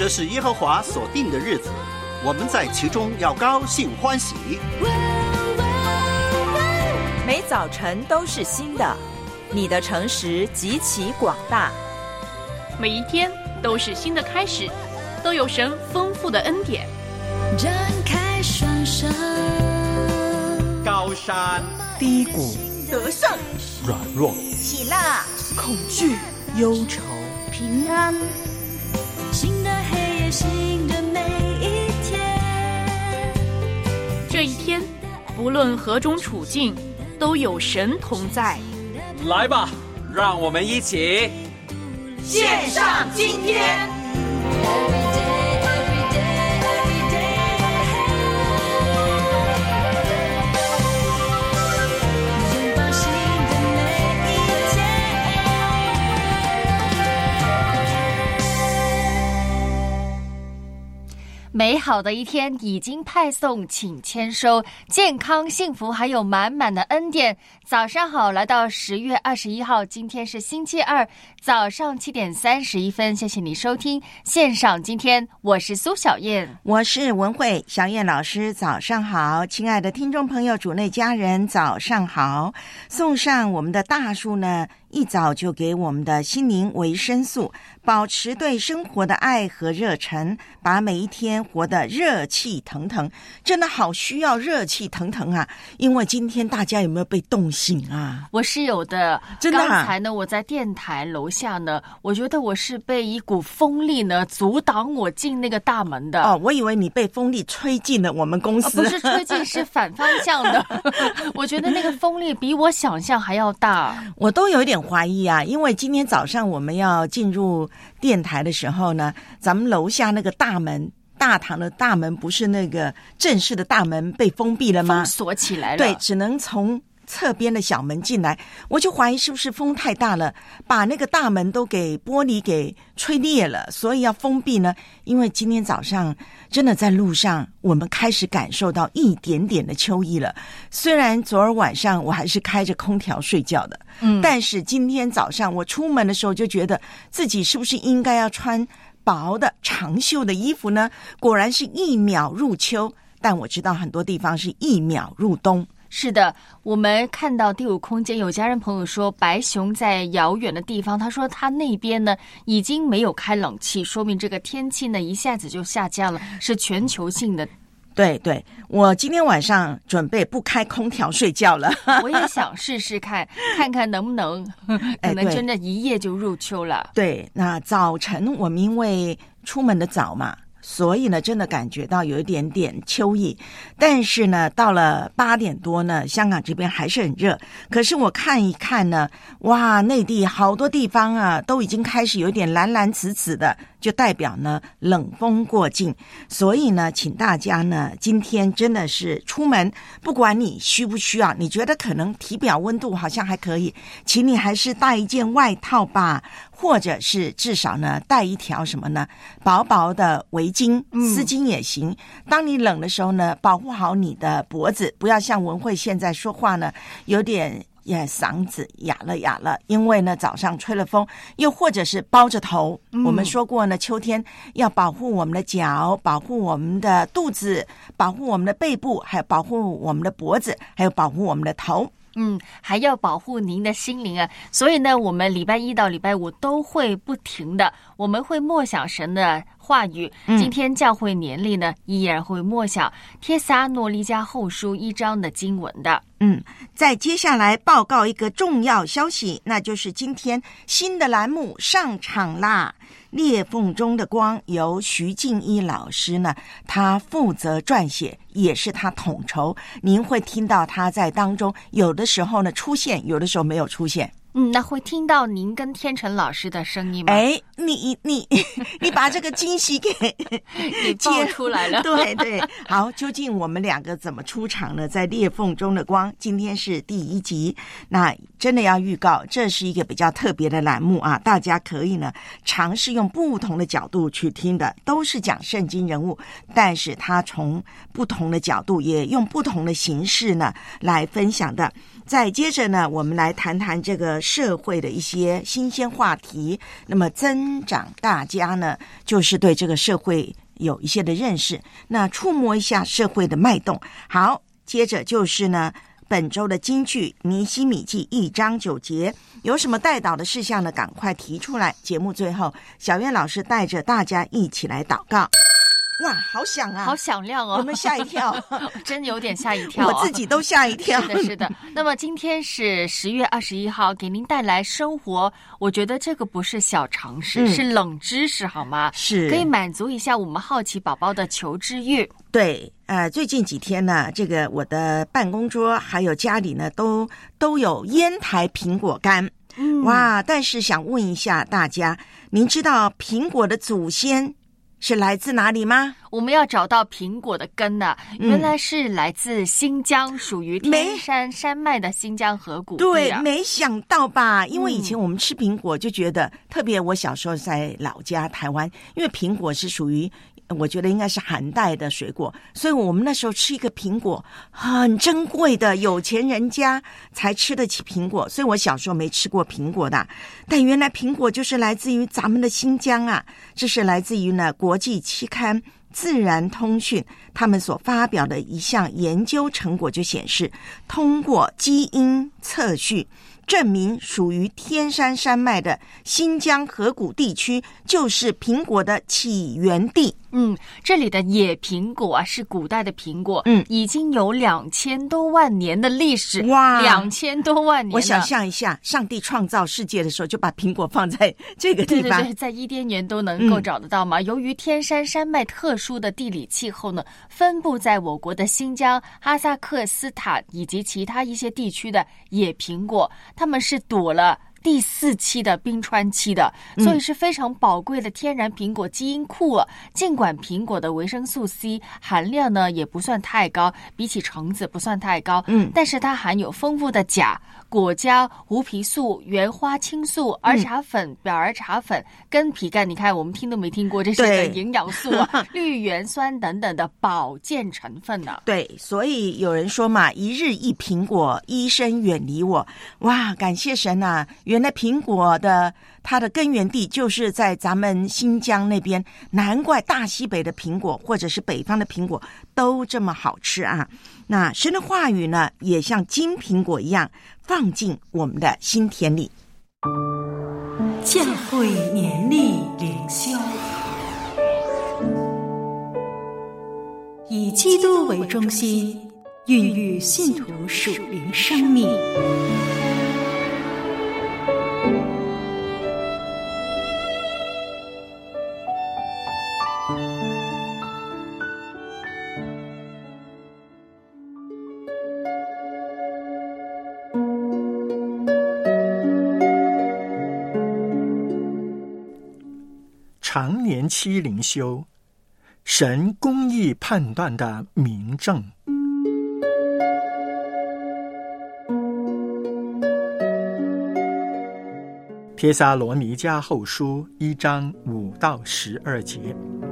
这是耶和华所定的日子，我们在其中要高兴欢喜。 每早晨都是新的，你的诚实极其广大。 每一天都是新的开始，都有神丰富的恩典。 张开双手， 高山低谷， 得胜软弱， 喜乐恐惧，忧愁， 平安，新的黑夜，新的每一天。 这一天，不论何种处境，都有神同在。 来吧，让我们一起献上今天。 美好的一天已经派送，请签收。健康幸福还有满满的恩典。早上好，来到10月21号，今天是星期二早上7点31分，谢谢你收听线上今天，我是苏小燕， 我是文慧。小燕老师早上好，亲爱的听众朋友，主内家人早上好。送上我们的大树呢，一早就给我们的心灵维生素，保持对生活的爱和热忱，把每一天活得热气腾腾。真的好需要热气腾腾啊，因为今天大家有没有被冻醒啊？ 我是有的， 真的啊。 刚才呢，我在电台楼下呢，我觉得我是被一股风力呢阻挡我进那个大门的。 哦，我以为你被风力吹进了我们公司。 不是吹进，是反方向的。我觉得那个风力比我想象还要大。 我都有一点怀疑啊，因为今天早上我们要进入电台的时候呢，咱们楼下那个大门，大堂的大门不是那个正式的大门被封闭了吗？ 封锁起来了。 对，只能从侧边的小门进来。我就怀疑是不是风太大了，把那个大门都给玻璃给吹裂了，所以要封闭呢。因为今天早上真的在路上，我们开始感受到一点点的秋意了。虽然昨儿晚上我还是开着空调睡觉的，但是今天早上我出门的时候就觉得自己是不是应该要穿薄的长袖的衣服呢？果然是一秒入秋，但我知道很多地方是一秒入冬。 是的，我们看到第五空间有家人朋友说，白熊在遥远的地方，他说他那边呢已经没有开冷气，说明这个天气呢一下子就下降了，是全球性的。 对对，我今天晚上准备不开空调睡觉了。 我也想试试看，看看能不能，可能真的一夜就入秋了。 对，那早晨我们因为出门的早嘛，所以呢真的感觉到有一点点秋意。但是呢到了8点多呢，香港这边还是很热。可是我看一看呢，哇，内地好多地方啊都已经开始有点蓝蓝紫紫的，就代表呢冷风过境。所以呢请大家呢今天真的是出门，不管你需不需要，你觉得可能体表温度好像还可以，请你还是带一件外套吧，或者是至少呢带一条什么呢薄薄的围巾，丝巾也行。当你冷的时候呢，保护好你的脖子，不要像文慧现在说话呢有点嗓子哑了，因为呢早上吹了风。又或者是包着头，我们说过呢，秋天要保护我们的脚，保护我们的肚子，保护我们的背部，还有保护我们的脖子，还有保护我们的头。 还要保护您的心灵啊！所以呢，我们礼拜1到礼拜5都会不停的，我们会默想神的话语。今天教会年历呢，依然会默想帖撒罗尼迦后书1章的经文的。 再接下来报告一个重要消息，那就是今天新的栏目上场啦。裂缝中的光由徐静一老师呢，他负责撰写，也是他统筹。您会听到他在当中有的时候呢出现，有的时候没有出现。 那会听到您跟天成老师的声音吗？ 你把这个惊喜给爆出来了。 对对，好，究竟我们两个怎么出场呢？在裂缝中的光，今天是第1集，那真的要预告，这是一个比较特别的栏目啊，大家可以呢尝试用不同的角度去听的，都是讲圣经人物，但是他从不同的角度，也用不同的形式呢来分享的。再接着呢，我们来谈谈这个社会的一些新鲜话题，那么增长大家呢就是对这个社会有一些的认识，那触摸一下社会的脉动。好，接着就是呢本周的金句尼希米记1章9节，有什么带祷的事项呢？赶快提出来。节目最后，小苑老师带着大家一起来祷告。哇，好响啊， 好响亮哦， 有没有吓一跳？ 真有点吓一跳哦， 我自己都吓一跳。 是的，是的。那么今天是10月21号，给您带来生活，我觉得这个不是小常识，是冷知识，好吗？ 是， 可以满足一下我们好奇宝宝的求知欲。 对，最近几天呢，这个我的办公桌还有家里呢，都有烟台苹果干。哇！但是想问一下大家，您知道苹果的祖先是来自哪里吗？ 我们要找到苹果的根呢，原来是来自新疆，属于天山山脉的新疆河谷地对，没想到吧？因为以前我们吃苹果就觉得，特别我小时候在老家台湾，因为苹果是属于我觉得应该是寒带的水果，所以我们那时候吃一个苹果很珍贵的，有钱人家才吃得起苹果，所以我小时候没吃过苹果的。但原来苹果就是来自于咱们的新疆啊，这是来自于呢国际期刊自然通讯他们所发表的一项研究成果，就显示通过基因测序证明属于天山山脉的新疆河谷地区就是苹果的起源地。 这里的野苹果啊，是古代的苹果，已经有2000多万年的历史。哇，2000多万年！ 我想象一下，上帝创造世界的时候就把苹果放在这个地方， 对，在伊甸园都能够找得到嘛。由于天山山脉特殊的地理气候呢，分布在我国的新疆、哈萨克斯坦以及其他一些地区的野苹果，它们是躲了第4期的冰川期的，所以是非常宝贵的天然苹果基因库啊。尽管苹果的维生素 C 含量呢也不算太高，比起橙子不算太高，但是它含有丰富的钾、果胶、胡皮素、原花青素、儿茶粉、表儿茶粉、根皮苷，你看我们听都没听过这些的营养素啊，绿原酸等等的保健成分呢。 对，所以有人说嘛，一日一苹果，医生远离我。哇，感谢神啊！原来苹果的它的根源地就是在咱们新疆那边，难怪大西北的苹果或者是北方的苹果都这么好吃啊。那神的话语呢，也像金苹果一样放进我们的心田里。 教会年历灵修，以基督为中心，孕育信徒属灵生命。 常年期灵修，神公义判断的明证。帖撒罗尼迦后书1章5到12节，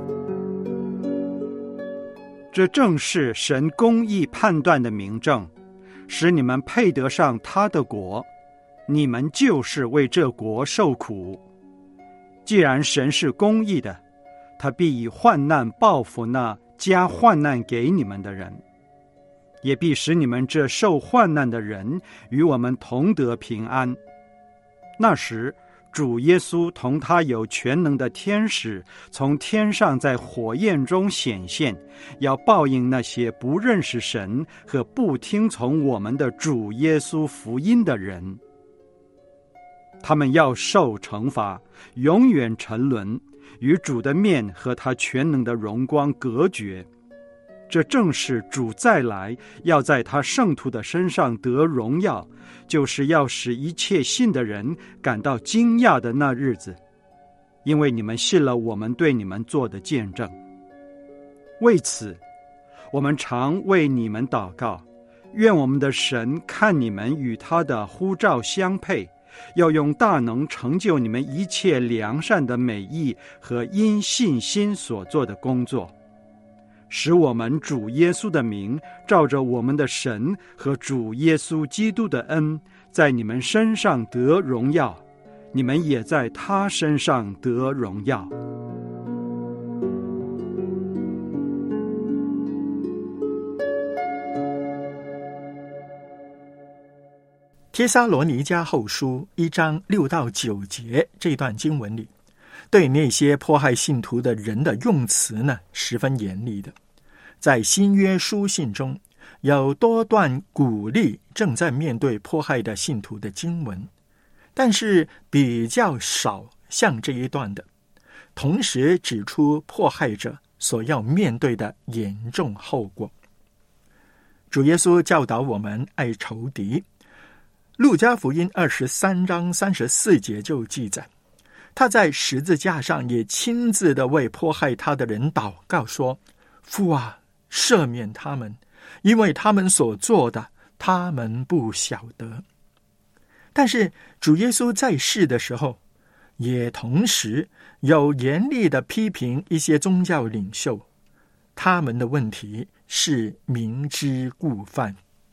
这正是神公义判断的明证，使你们配得上他的国，你们就是为这国受苦。既然神是公义的，他必以患难报复那加患难给你们的人，也必使你们这受患难的人与我们同得平安。那时，主耶稣同他有全能的天使从天上在火焰中显现，要报应那些不认识神和不听从我们的主耶稣福音的人。他们要受惩罚，永远沉沦，与主的面和他全能的荣光隔绝。这正是主再来要在他圣徒的身上得荣耀，就是要使一切信的人感到惊讶的那日子，因为你们信了我们对你们做的见证。为此，我们常为你们祷告，愿我们的神看你们与他的呼召相配，要用大能成就你们一切良善的美意和因信心所做的工作，使我们主耶稣的名照着我们的神和主耶稣基督的恩， 在你们身上得荣耀，你们也在他身上得荣耀。 帖撒罗尼迦后书1章6到9节这段经文里，对那些迫害信徒的人的用词呢，十分严厉的。在新约书信中，有多段鼓励正在面对迫害的信徒的经文，但是比较少像这一段的，同时指出迫害者所要面对的严重后果。主耶稣教导我们爱仇敌，路加福音23章34节就记载，他在十字架上也亲自的为迫害他的人祷告说，父啊，赦免他们，因为他们所做的，他们不晓得。但是主耶稣在世的时候，也同时有严厉的批评一些宗教领袖，他们的问题是明知故犯。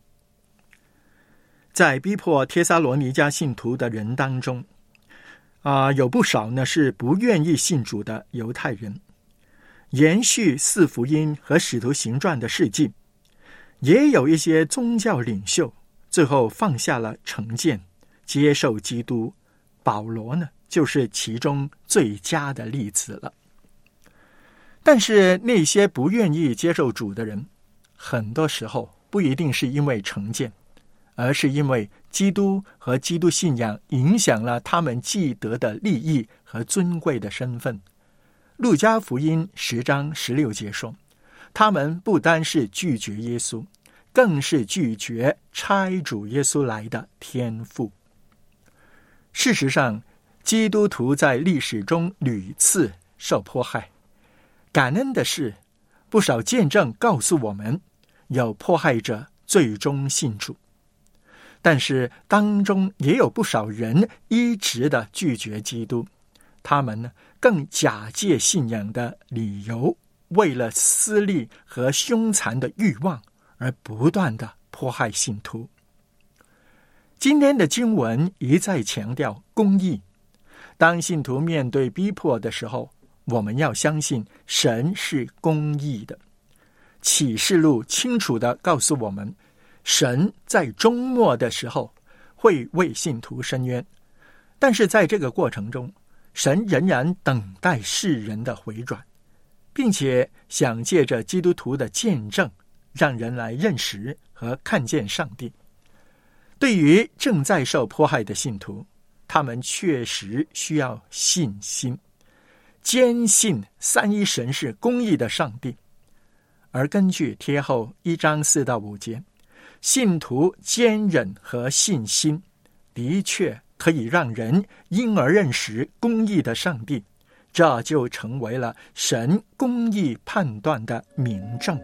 在逼迫帖撒罗尼迦信徒的人当中，有不少呢是不愿意信主的犹太人。延续四福音和使徒行传的事迹，也有一些宗教领袖最后放下了成见，接受基督。保罗呢，就是其中最佳的例子了。但是那些不愿意接受主的人，很多时候不一定是因为成见，而是因为基督和基督信仰影响了他们既得的利益和尊贵的身份。路加福音10章16节说，他们不单是拒绝耶稣，更是拒绝差主耶稣来的天父。事实上，基督徒在历史中屡次受迫害。感恩的是，不少见证告诉我们，有迫害者最终信主。但是当中也有不少人一直的拒绝基督，他们呢更假借信仰的理由，为了私利和凶残的欲望而不断的迫害信徒。今天的经文一再强调公义，当信徒面对逼迫的时候，我们要相信神是公义的。启示录清楚地告诉我们，神在终末的时候会为信徒伸冤，但是在这个过程中，神仍然等待世人的回转，并且想借着基督徒的见证，让人来认识和看见上帝。对于正在受迫害的信徒，他们确实需要信心，坚信三一神是公义的上帝。而根据帖后1章4到5节，信徒坚忍和信心的确可以让人因而认识公义的上帝，这就成为了神公义判断的明证。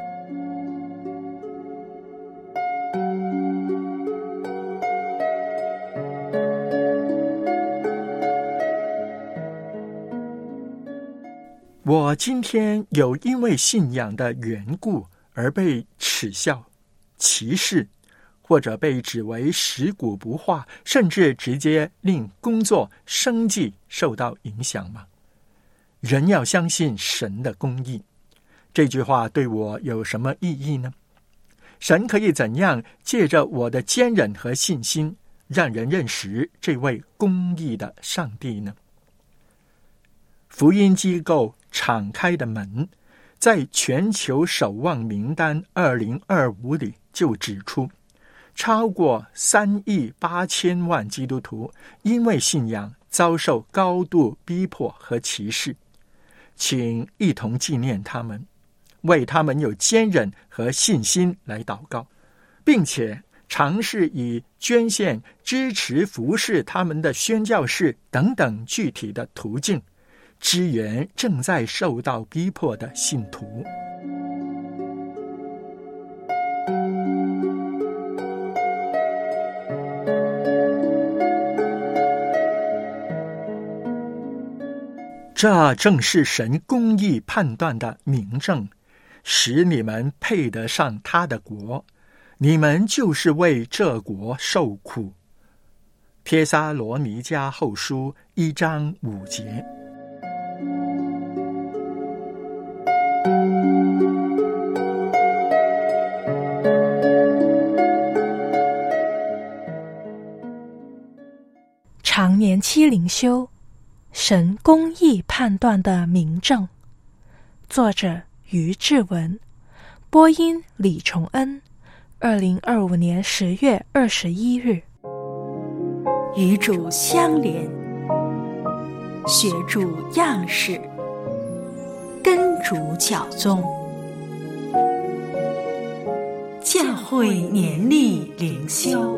我今天有因为信仰的缘故而被耻笑、歧视，或者被指为食古不化，甚至直接令工作、生计受到影响吗？人要相信神的公义，这句话对我有什么意义呢？神可以怎样借着我的坚忍和信心，让人认识这位公义的上帝呢？福音机构敞开的门，在全球守望名单2025里就指出，超过3亿8千万基督徒因为信仰遭受高度逼迫和歧视。请一同纪念他们，为他们有坚忍和信心来祷告，并且尝试以捐献、支持服侍他们的宣教士等等具体的途径，支援正在受到逼迫的信徒。这正是神公义判断的明证，使你们配得上他的国，你们就是为这国受苦， 帖撒罗尼迦后书1章5节。 常年期灵修，神公义判断的明证。作者于志文，播音李崇恩。2025年10月21日。 与主相连，学主样式，跟主脚踪。教会年历灵修。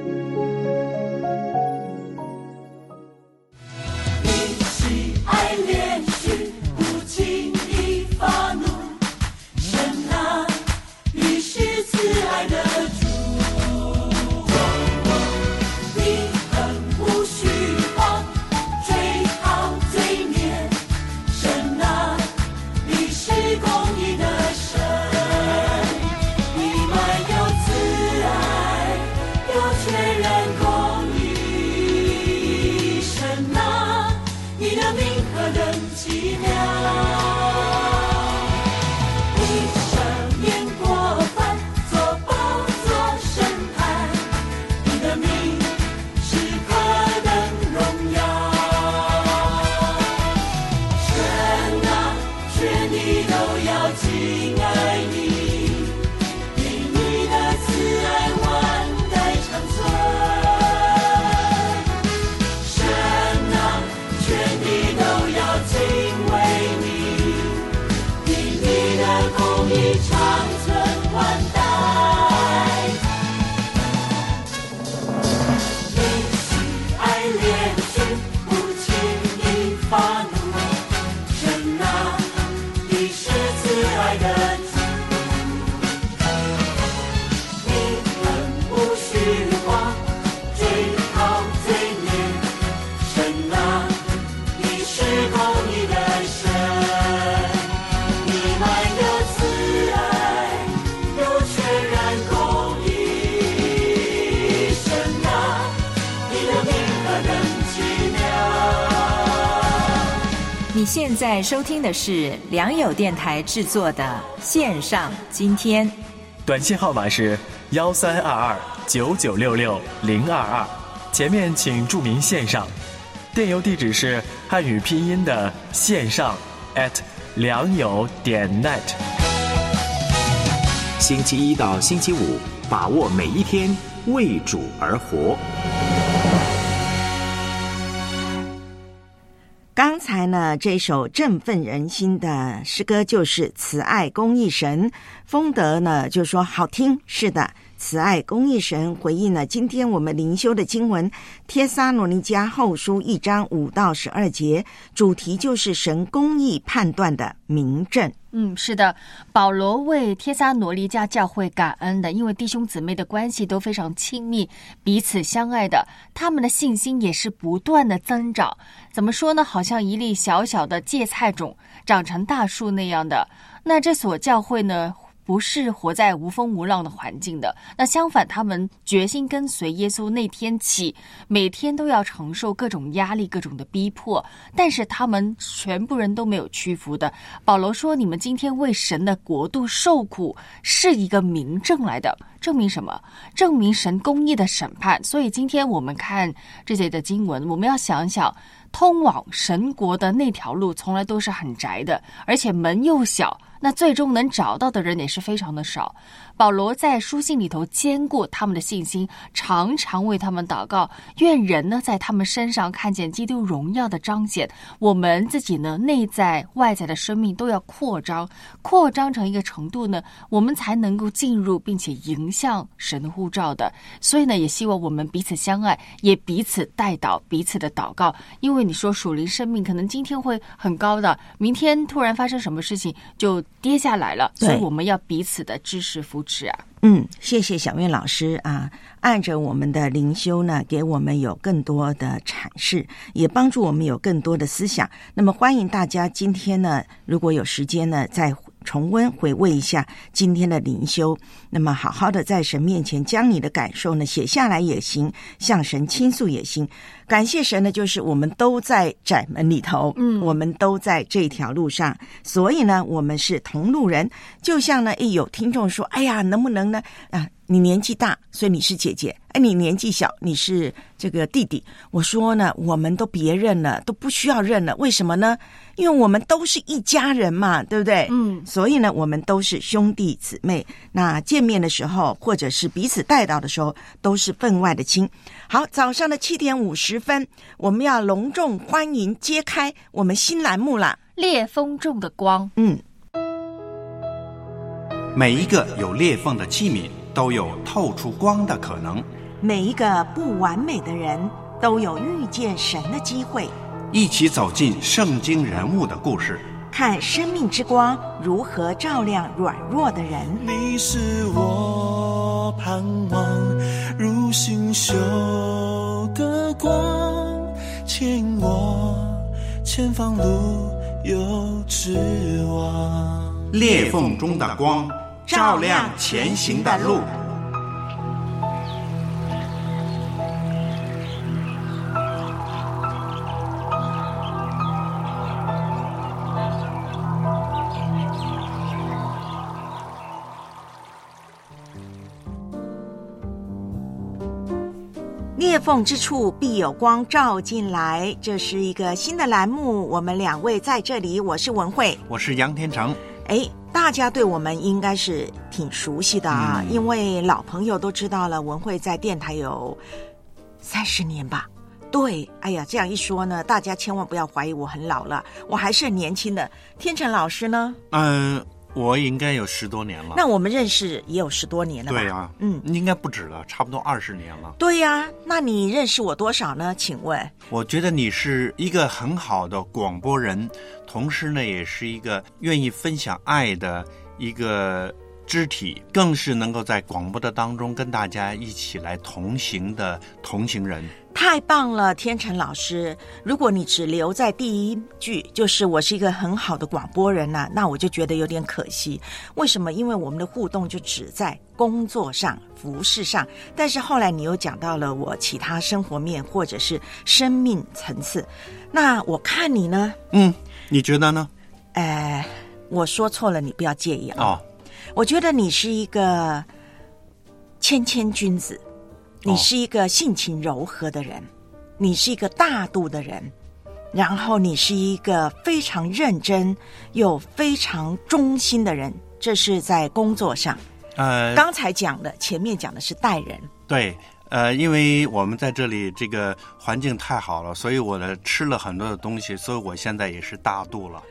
你现在收听的是良友电台制作的线上今天， 短信号码是13229966-022，前面请注明线上，电邮地址是汉语拼音的线上良友.net。 星期一到星期五，把握每一天，为主而活。 刚才呢，这首振奋人心的诗歌就是慈爱公义神。丰德呢就说好听，是的，慈爱公义神回应了今天我们灵修的经文帖撒罗尼迦后书1章5到12节，主题就是神公义判断的明证。 是的，保罗为帖撒罗尼迦教会感恩的，因为弟兄姊妹的关系都非常亲密，彼此相爱的，他们的信心也是不断的增长。怎么说呢？好像一粒小小的芥菜种长成大树那样的。那这所教会呢，不是活在无风无浪的环境的，那相反，他们决心跟随耶稣那天起，每天都要承受各种压力、各种的逼迫，但是他们全部人都没有屈服的。保罗说，你们今天为神的国度受苦，是一个明证来的。证明什么？证明神公义的审判。所以今天我们看这些的经文，我们要想想，通往神国的那条路从来都是很窄的，而且门又小，那最终能找到的人也是非常的少。保罗在书信里头坚固他们的信心，常常为他们祷告，愿人呢在他们身上看见基督荣耀的彰显。我们自己呢，内在外在的生命都要扩张成一个程度呢，我们才能够进入并且迎向神的呼召的。所以呢，也希望我们彼此相爱，也彼此代祷，彼此的祷告。因为你说属灵生命可能今天会很高的，明天突然发生什么事情就跌下来了，所以我们要彼此的支持扶持啊。 谢谢小月老师啊，按着我们的灵修呢，给我们有更多的阐释，也帮助我们有更多的思想。那么欢迎大家今天呢，如果有时间呢，再重温回味一下今天的灵修，那么好好的在神面前将你的感受呢写下来也行，向神倾诉也行。感谢神呢，就是我们都在窄门里头，我们都在这条路上，所以呢我们是同路人。就像呢有听众说，哎呀，能不能呢你年纪大，所以你是姐姐，你年纪小，你是这个弟弟。我说呢，我们都别认了，都不需要认了。为什么呢？因为我们都是一家人嘛，对不对？所以呢，我们都是兄弟姊妹。那见面的时候，或者是彼此带到的时候，都是分外的亲。好，早上的7点50分，我们要隆重欢迎揭开我们新栏目啦， 裂缝中的光。 每一个有裂缝的器皿都有透出光的可能， 每一个不完美的人都有遇见神的机会。 一起走进圣经人物的故事， 看生命之光如何照亮软弱的人。 你是我盼望如星宿的光，牵引我前方路有指望。 裂缝中的光，照亮前行的路。 裂缝之处必有光照进来，这是一个新的栏目，我们2位在这里，我是文慧， 我是杨天成。 大家对我们应该是挺熟悉的啊，因为老朋友都知道了，文慧在电台有30年吧。对，哎呀，这样一说呢，大家千万不要怀疑我很老了，我还是很年轻的。天成老师呢？ 我应该有10多年了。 那我们认识也有10多年了吧？ 对啊，应该不止了，差不多20年了。 对呀，那你认识我多少呢？请问？ 我觉得你是一个很好的广播人，同时呢，也是一个愿意分享爱的一个肢体，更是能够在广播的当中跟大家一起来同行的同行人。 太棒了，天成老师！如果你只留在第一句，就是我是一个很好的广播人啊，那我就觉得有点可惜。为什么？因为我们的互动就只在工作上、服事上，但是后来你又讲到了我其他生活面或者是生命层次。那我看你呢？ 你觉得呢？ 我说错了，你不要介意啊。我觉得你是一个谦君子。你是一个性情柔和的人，你是一个大度的人，然后你是一个非常认真又非常忠心的人，这是在工作上。刚才讲的，前面讲的是待人。对， 因为我们在这里这个环境太好了，所以我吃了很多的东西，所以我现在也是大度了。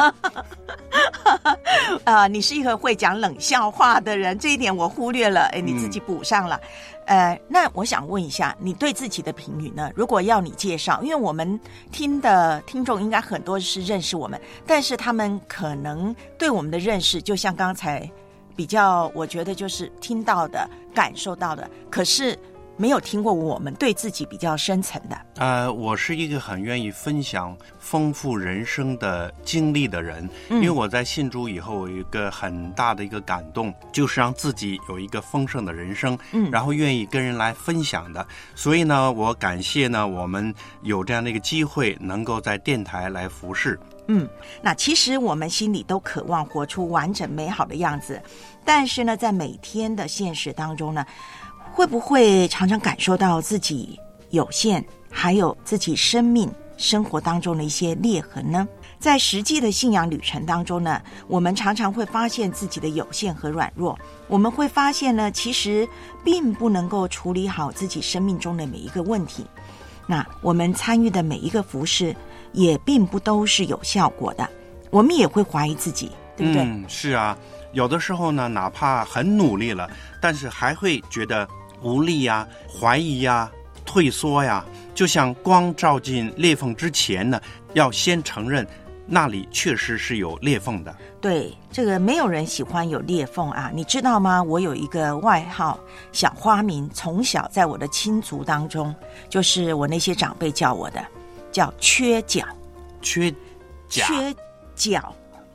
你是一个会讲冷笑话的人，这一点我忽略了，你自己补上了。那我想问一下，你对自己的评语呢？如果要你介绍，因为我们听的听众应该很多是认识我们，但是他们可能对我们的认识，就像刚才比较，我觉得就是听到的、感受到的，可是没有听过我们对自己比较深层的。 我是一个很愿意分享丰富人生的经历的人，因为我在信主以后有一个很大的一个感动，就是让自己有一个丰盛的人生，然后愿意跟人来分享的。所以呢，我感谢呢，我们有这样的一个机会，能够在电台来服侍。 那其实我们心里都渴望活出完整美好的样子，但是呢，在每天的现实当中呢，会不会常常感受到自己有限，还有自己生活当中的一些裂痕呢？在实际的信仰旅程当中呢，我们常常会发现自己的有限和软弱，我们会发现呢，其实并不能够处理好自己生命中的每一个问题。那我们参与的每一个服事也并不都是有效果的，我们也会怀疑自己，对不对？ 是啊，有的时候呢，哪怕很努力了，但是还会觉得无力呀、怀疑呀、退缩呀。就像光照进裂缝之前呢，要先承认那里确实是有裂缝的。 对，这个没有人喜欢有裂缝啊，你知道吗？我有一个外号，小花名，从小在我的亲族当中，就是我那些长辈叫我的，叫缺角。 缺角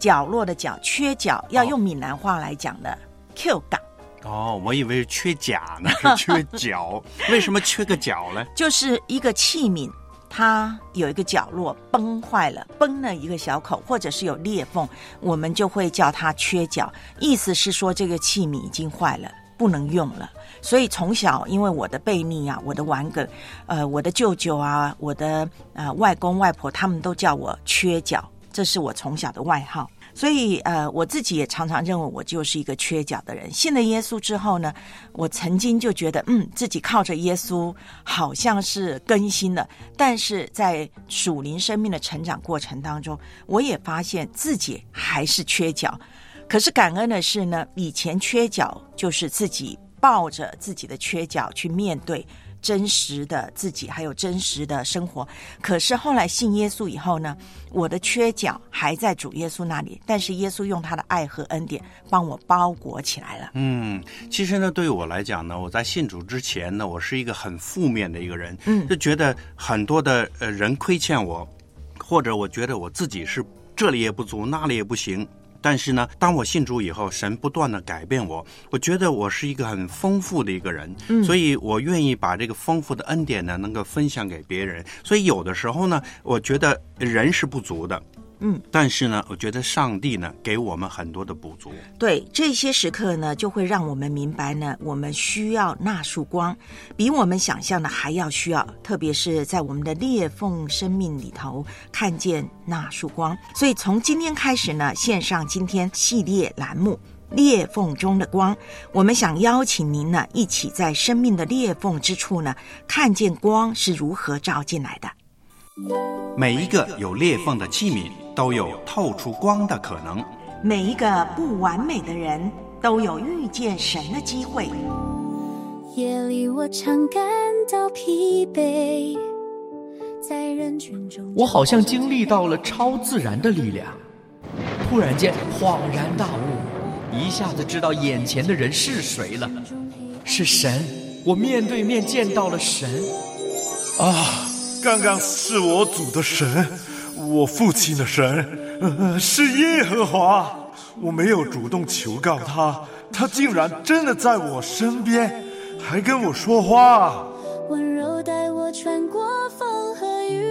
角落的角，缺角要用闽南话来讲的 Q 港。 哦，我以为是缺甲呢，是缺角。为什么缺个角呢？ 就是一个器皿，它有一个角落崩坏了，崩了一个小口，或者是有裂缝，我们就会叫它缺角。意思是说这个器皿已经坏了，不能用了。所以从小，因为我的悖逆啊，我的顽梗，我的舅舅啊，我的外公外婆，他们都叫我缺角，这是我从小的外号。所以我自己也常常认为我就是一个缺角的人。信了耶稣之后呢，我曾经就觉得自己靠着耶稣好像是更新了，但是在属灵生命的成长过程当中，我也发现自己还是缺角。可是感恩的是呢，以前缺角就是自己抱着自己的缺角去面对真实的自己，还有真实的生活。可是后来信耶稣以后呢，我的缺角还在主耶稣那里，但是耶稣用他的爱和恩典帮我包裹起来了。 其实呢，对于我来讲呢，我在信主之前呢，我是一个很负面的一个人，就觉得很多的人亏欠我，或者我觉得我自己是这里也不足，那里也不行。但是呢，当我信主以后，神不断的改变我，我觉得我是一个很丰富的一个人，所以我愿意把这个丰富的恩典呢，能够分享给别人。所以有的时候呢，我觉得人是不足的，但是呢，我觉得上帝呢，给我们很多的补足。 对，这些时刻呢，就会让我们明白呢，我们需要那束光，比我们想象的还要需要，特别是在我们的裂缝生命里头看见那束光。所以从今天开始呢，线上今天系列栏目裂缝中的光，我们想邀请您呢，一起在生命的裂缝之处呢，看见光是如何照进来的。 每一个有裂缝的器皿都有透出光的可能， 每一个不完美的人都有遇见神的机会。 夜里我常感到疲惫，在人群中我好像经历到了超自然的力量，突然间恍然大悟，一下子知道眼前的人是谁了，是神。我面对面见到了神啊！刚刚是我主的神，我父亲的神，是耶和华。我没有主动求告他，他竟然真的在我身边，还跟我说话， 温柔带我穿过风和雨。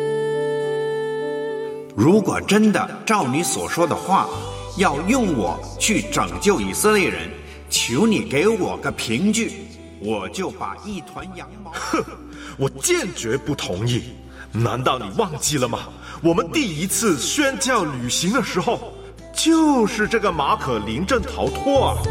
如果真的照你所说的话，要用我去拯救以色列人，求你给我个凭据，我就把一团羊毛。 哼，我坚决不同意。难道你忘记了吗？我们第一次宣教旅行的时候，就是这个马可临阵逃脱啊！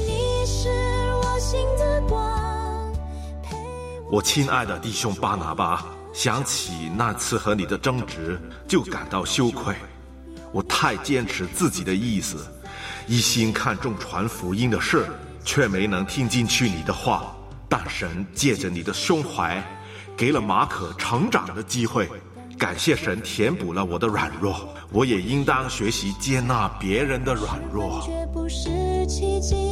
我亲爱的弟兄巴拿巴，想起那次和你的争执，就感到羞愧。我太坚持自己的意思，一心看重传福音的事，却没能听进去你的话。但神借着你的胸怀，给了马可成长的机会，感谢神填补了我的软弱，我也应当学习接纳别人的软弱。 绝不是奇迹，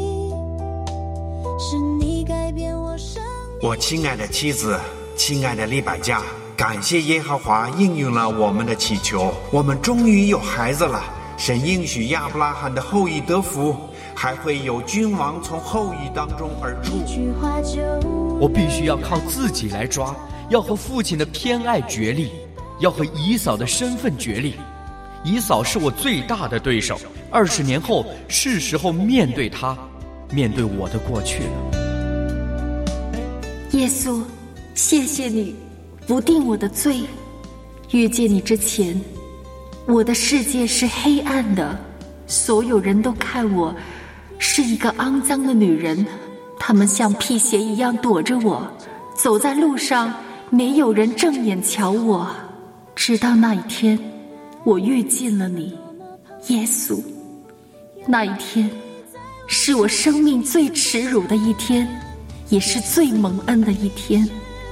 是你改变我生命。 我亲爱的妻子，亲爱的利百加，感谢耶和华应允了我们的祈求，我们终于有孩子了。神应许亚伯拉罕的后裔得福，还会有君王从后裔当中而出。 我必须要靠自己来抓，要和父亲的偏爱决力，要和以扫的身份决力。以扫是我最大的对手，20年后是时候面对他，面对我的过去了。 耶稣，谢谢你不定我的罪。遇见你之前，我的世界是黑暗的，所有人都看我是一个肮脏的女人，他们像辟邪一样躲着我，走在路上没有人正眼瞧我。直到那一天，我遇见了你，耶稣。那一天是我生命最耻辱的一天，也是最蒙恩的一天。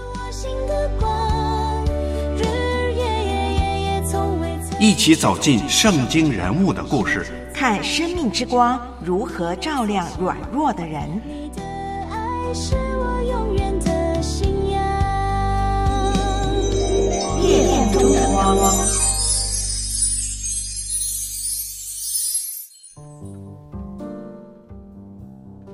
一起走进圣经人物的故事， 看生命之光如何照亮软弱的人。 你的爱是我永远的信仰。 裂缝中的光。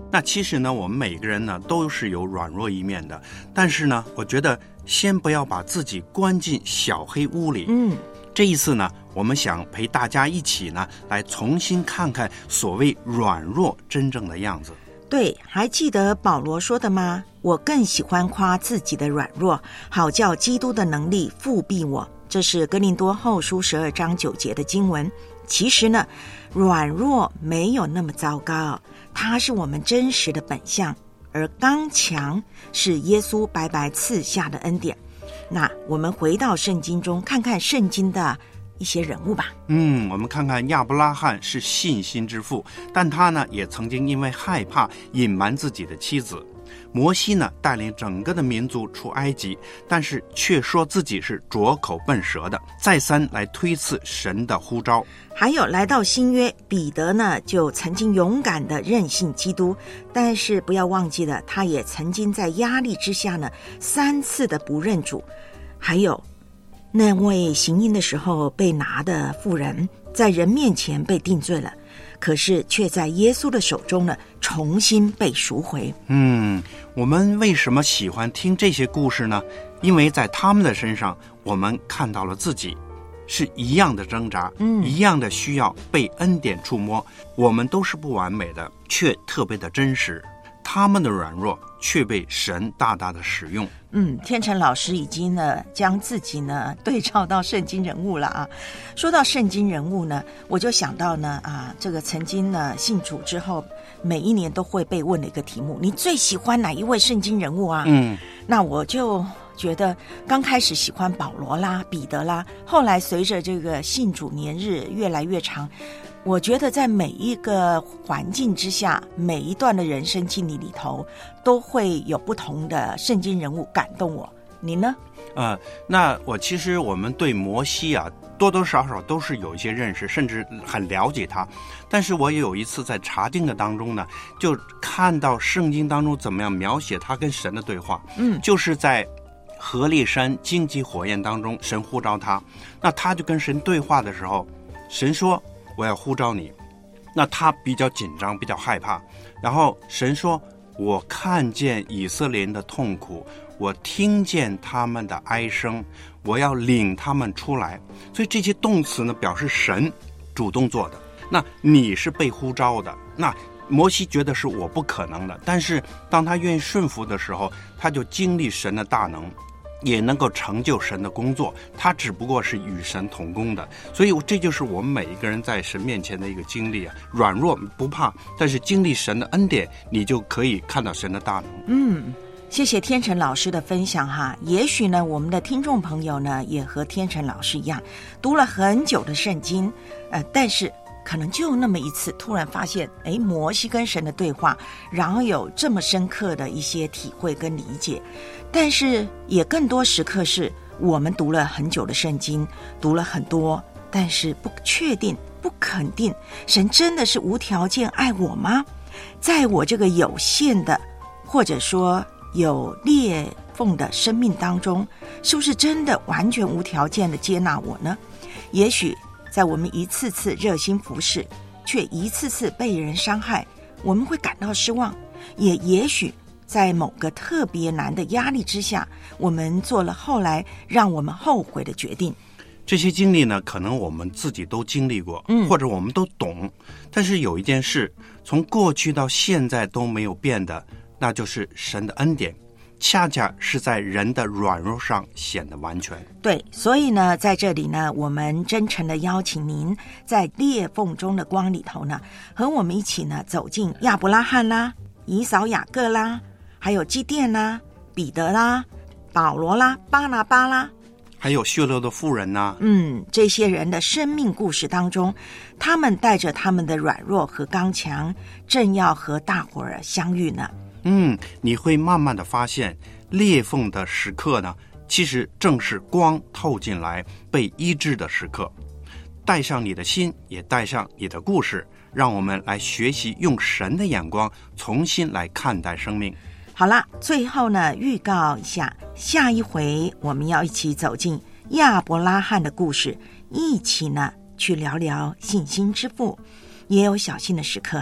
那其实呢，我们每个人呢都是有软弱一面的，但是呢，我觉得先不要把自己关进小黑屋里。这一次呢，我们想陪大家一起呢，来重新看看所谓软弱真正的样子。 对，还记得保罗说的吗？我更喜欢夸自己的软弱，好叫基督的能力复庇我。这是哥林多后书12章9节的经文。其实呢，软弱没有那么糟糕，它是我们真实的本相，而刚强是耶稣白白赐下的恩典。那我们回到圣经中，看看圣经的一些人物吧。 我们看看亚伯拉罕是信心之父，但他呢也曾经因为害怕隐瞒自己的妻子。摩西呢带领整个的民族出埃及，但是却说自己是拙口笨舌的，再三来推辞神的呼召。 还有来到新约，彼得呢就曾经勇敢的认信基督，但是不要忘记了，他也曾经在压力之下呢3次的不认主。还有那位行淫的时候被拿的妇人，在人面前被定罪了，可是却在耶稣的手中呢重新被赎回。 我们为什么喜欢听这些故事呢？因为在他们的身上，我们看到了自己是一样的挣扎，一样的需要被恩典触摸。我们都是不完美的，却特别的真实。他们的软弱却被神大大的使用。 天成老师已经呢将自己呢对照到圣经人物了啊。说到圣经人物呢，我就想到呢这个曾经呢信主之后，每一年都会被问的一个题目：你最喜欢哪一位圣经人物啊？那我就觉得刚开始喜欢保罗啦、彼得啦，后来随着这个信主年日越来越长，我觉得在每一个环境之下，每一段的人生经历里头，都会有不同的圣经人物感动我。你呢？ 那其实我们对摩西啊，多多少少都是有一些认识，甚至很了解他。但是我也有一次在查经的当中呢，就看到圣经当中怎么样描写他跟神的对话。就是在何烈山荆棘火焰当中，神呼召他，那他就跟神对话的时候，神说我要呼召你，那他比较紧张，比较害怕。然后神说，我看见以色列人的痛苦，我听见他们的哀声，我要领他们出来。所以这些动词呢，表示神主动做的。那你是被呼召的。那摩西觉得是我不可能的，但是当他愿意顺服的时候，他就经历神的大能，也能够成就神的工作。他只不过是与神同工的。所以这就是我们每一个人在神面前的一个经历啊。软弱不怕，但是经历神的恩典，你就可以看到神的大能。 谢谢天成老师的分享哈。也许呢，我们的听众朋友呢，也和天成老师一样，读了很久的圣经，但是可能就那么一次突然发现，摩西跟神的对话，然后有这么深刻的一些体会跟理解。但是也更多时刻是我们读了很久的圣经，读了很多，但是不确定、不肯定，神真的是无条件爱我吗？在我这个有限的，或者说有裂缝的生命当中，是不是真的完全无条件的接纳我呢？也许在我们一次次热心服侍，却一次次被人伤害，我们会感到失望。也许在某个特别难的压力之下，我们做了后来让我们后悔的决定。 这些经历呢，可能我们自己都经历过，或者我们都懂。但是有一件事，从过去到现在都没有变的，那就是神的恩典，恰恰是在人的软弱上显得完全。 对，所以呢，在这里呢，我们真诚的邀请您，在裂缝中的光里头呢，和我们一起呢，走进亚伯拉罕啦、以扫雅各啦，还有基甸啦、彼得啦、保罗啦、巴拿巴啦， 还有血流的妇人呐。 这些人的生命故事当中，他们带着他们的软弱和刚强，正要和大伙儿相遇呢。 你会慢慢的发现，裂缝的时刻呢，其实正是光透进来被医治的时刻。带上你的心，也带上你的故事，让我们来学习用神的眼光重新来看待生命。 好啦，最后呢，预告一下，下一回我们要一起走进亚伯拉罕的故事，一起呢去聊聊信心之父。也有小心的时刻啊，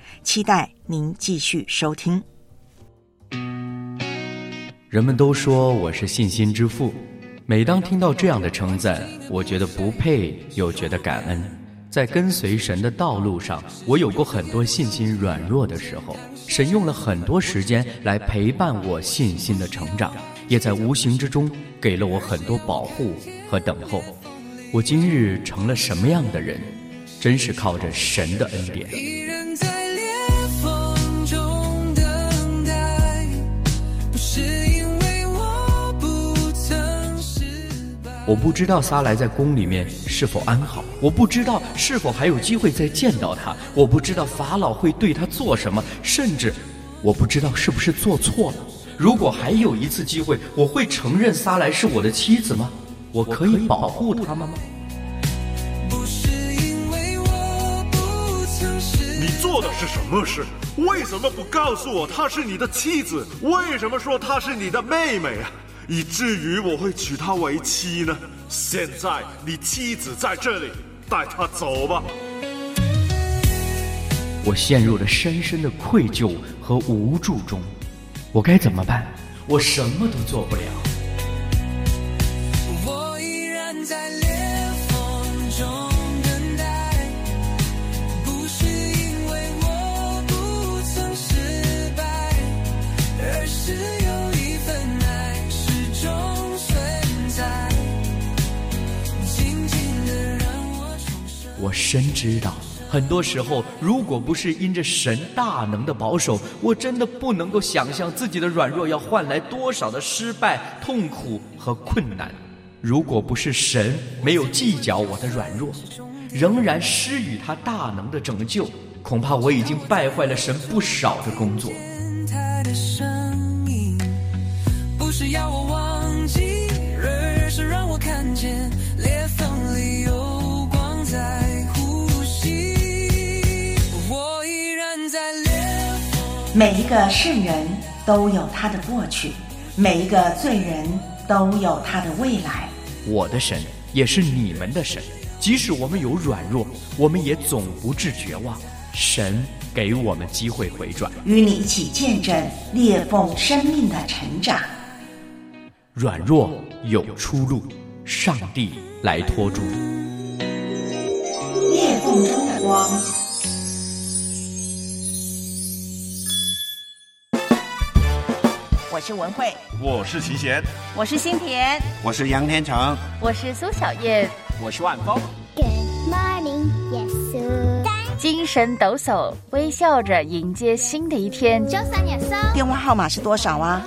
期待您继续收听。 人们都说我是信心之父，每当听到这样的称赞，我觉得不配又觉得感恩。在跟随神的道路上，我有过很多信心软弱的时候，神用了很多时间来陪伴我信心的成长，也在无形之中给了我很多保护和等候。我今日成了什么样的人，真是靠着神的恩典。我不知道撒莱在宫里面是否安好，我不知道是否还有机会再见到他，我不知道法老会对他做什么，甚至我不知道是不是做错了。如果还有一次机会，我会承认撒莱是我的妻子吗？我可以保护她吗？ 你做的是什么事？为什么不告诉我她是你的妻子？为什么说她是你的妹妹啊？以至于我会娶她为妻呢？现在你妻子在这里，带她走吧。 我陷入了深深的愧疚和无助中，我该怎么办？我什么都做不了。 我依然在裂缝中等待，不是因为我不曾失败，而是有一份爱始终存在，紧紧地让我重生。 我深知道，很多时候，如果不是因着神大能的保守，我真的不能够想象自己的软弱要换来多少的失败、痛苦和困难。如果不是神没有计较我的软弱，仍然施予他大能的拯救，恐怕我已经败坏了神不少的工作。 他的声音不是要我忘记，而是让我看见裂缝里有光在。 每一个圣人都有他的过去，每一个罪人都有他的未来。 我的神也是你们的神，即使我们有软弱，我们也总不致绝望。神给我们机会回转， 与你一起见证裂缝生命的成长。 软弱有出路，上帝来托住。 裂缝中的光。我是文慧， 我是齐贤， 我是新田， 我是杨天成， 我是苏小燕， 我是万峰。 Good morning， 耶稣。 精神抖擞，微笑着迎接新的一天。 就算耶稣。 电话号码是多少啊